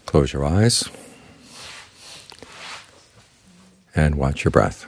Close your eyes and watch your breath.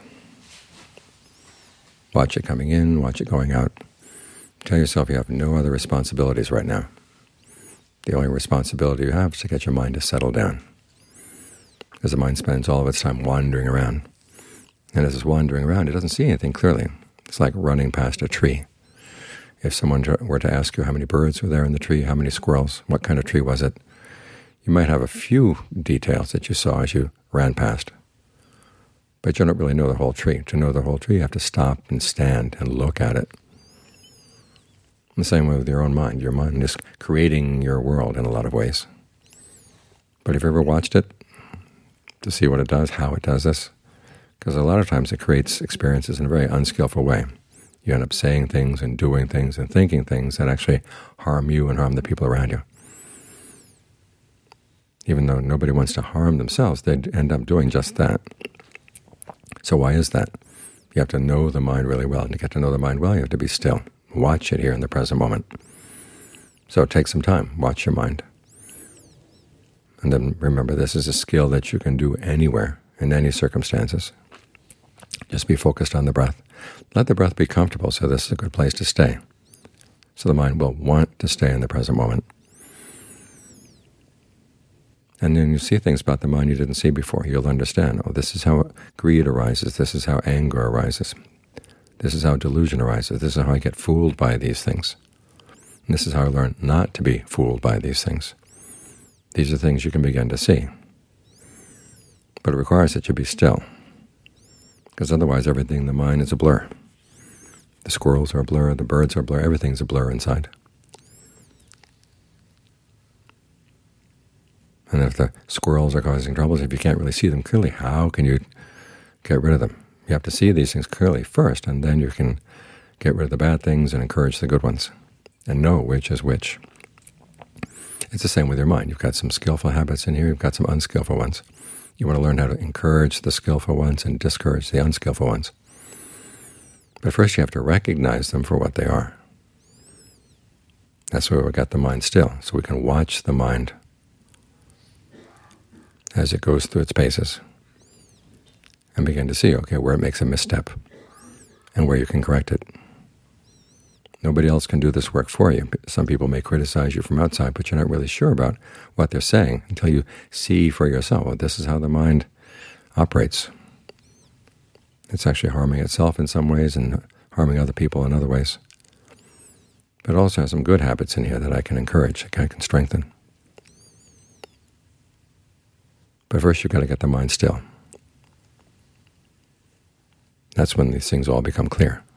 Watch it coming in, watch it going out. Tell yourself you have no other responsibilities right now. The only responsibility you have is to get your mind to settle down, because the mind spends all of its time wandering around. And as it's wandering around, it doesn't see anything clearly. It's like running past a tree. If someone were to ask you how many birds were there in the tree, how many squirrels, what kind of tree was it, you might have a few details that you saw as you ran past. But you don't really know the whole tree. To know the whole tree, you have to stop and stand and look at it. The same way with your own mind. Your mind is creating your world in a lot of ways. But have you ever watched it to see what it does, how it does this? Because a lot of times it creates experiences in a very unskillful way. You end up saying things and doing things and thinking things that actually harm you and harm the people around you. Even though nobody wants to harm themselves, they end up doing just that. So why is that? You have to know the mind really well. And to get to know the mind well, you have to be still. Watch it here in the present moment. So take some time. Watch your mind. And then remember, this is a skill that you can do anywhere, in any circumstances. Just be focused on the breath. Let the breath be comfortable, so this is a good place to stay. So the mind will want to stay in the present moment. And then you see things about the mind you didn't see before. You'll understand, oh, this is how greed arises, this is how anger arises, this is how delusion arises, this is how I get fooled by these things. And this is how I learn not to be fooled by these things. These are things you can begin to see. But it requires that you be still, because otherwise everything in the mind is a blur. The squirrels are a blur, the birds are a blur, everything's a blur inside. And if the squirrels are causing troubles, if you can't really see them clearly, how can you get rid of them? You have to see these things clearly first, and then you can get rid of the bad things and encourage the good ones, and know which is which. It's the same with your mind. You've got some skillful habits in here, you've got some unskillful ones. You want to learn how to encourage the skillful ones and discourage the unskillful ones. But first you have to recognize them for what they are. That's where we've got the mind still, so we can watch the mind as it goes through its paces, and begin to see, okay, where it makes a misstep and where you can correct it. Nobody else can do this work for you. Some people may criticize you from outside, but you're not really sure about what they're saying until you see for yourself, well, this is how the mind operates. It's actually harming itself in some ways and harming other people in other ways. But it also has some good habits in here that I can encourage, that I can strengthen. But first you've got to get the mind still. That's when these things all become clear.